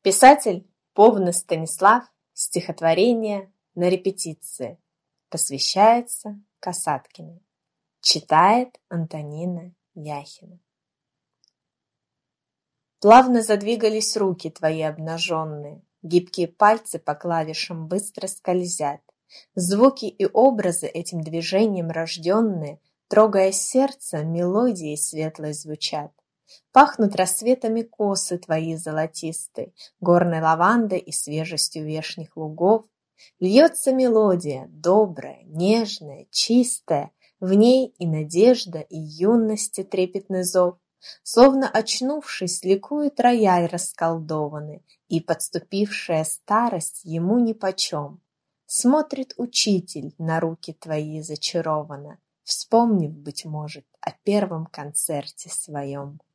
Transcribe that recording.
Писатель Повна Станислав. Стихотворение на репетиции. Посвящается Касаткиной. Читает Антонина Яхина. Плавно задвигались руки твои обнаженные, гибкие пальцы по клавишам быстро скользят. Звуки и образы этим движением рожденные, трогая сердце, мелодией светлой звучат. Пахнут рассветами косы твои золотистые, горной лавандой и свежестью вешних лугов. Льется мелодия, добрая, нежная, чистая, в ней и надежда, и юности трепетный зов. Словно очнувшись, ликует рояль расколдованный, и подступившая старость ему нипочем. Смотрит учитель на руки твои зачарованно, вспомнив, быть может, о первом концерте своем.